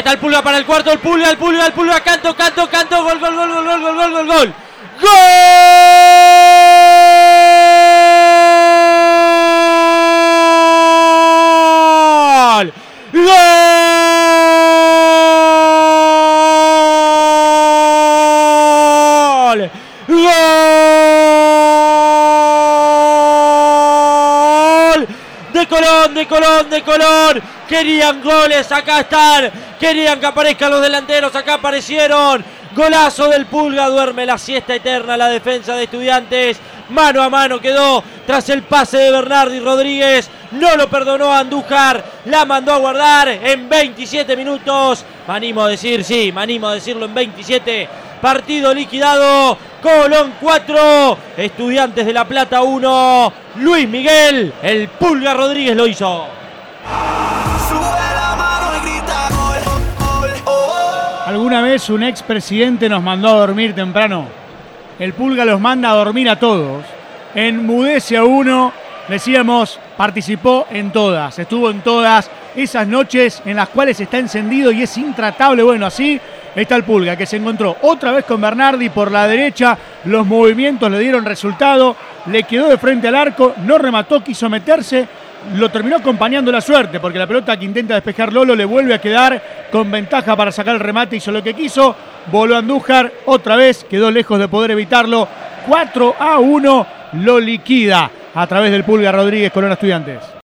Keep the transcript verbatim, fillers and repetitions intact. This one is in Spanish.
está el Pulga para el cuarto, el Pulga, el Pulga, el Pulga, canto, canto, canto, gol, gol, gol, gol, gol, gol, gol, gol, gol. ¡Gol! ¡Gol! ¡Gol! De Colón, de Colón, de Colón. Querían goles, acá están. Querían que aparezcan los delanteros, acá aparecieron. Golazo del Pulga, duerme la siesta eterna la defensa de Estudiantes. Mano a mano quedó tras el pase de Bernardi Rodríguez. No lo perdonó a Andújar, la mandó a guardar en veintisiete minutos. Me animo a decir, sí, me animo a decirlo en veintisiete. Partido liquidado, Colón cuatro, Estudiantes de La Plata uno. Luis Miguel, el Pulga Rodríguez lo hizo. Alguna vez un expresidente nos mandó a dormir temprano. El Pulga los manda a dormir a todos. En Mudece a uno, decíamos, participó en todas, estuvo en todas esas noches en las cuales está encendido y es intratable. Bueno, así está el Pulga, que se encontró otra vez con Bernardi por la derecha. Los movimientos le dieron resultado, le quedó de frente al arco, no remató, quiso meterse. Lo terminó acompañando la suerte, porque la pelota que intenta despejar Lolo le vuelve a quedar con ventaja para sacar el remate, hizo lo que quiso, voló Andújar, otra vez quedó lejos de poder evitarlo. cuatro a uno lo liquida a través del Pulga Rodríguez Colón Estudiantes.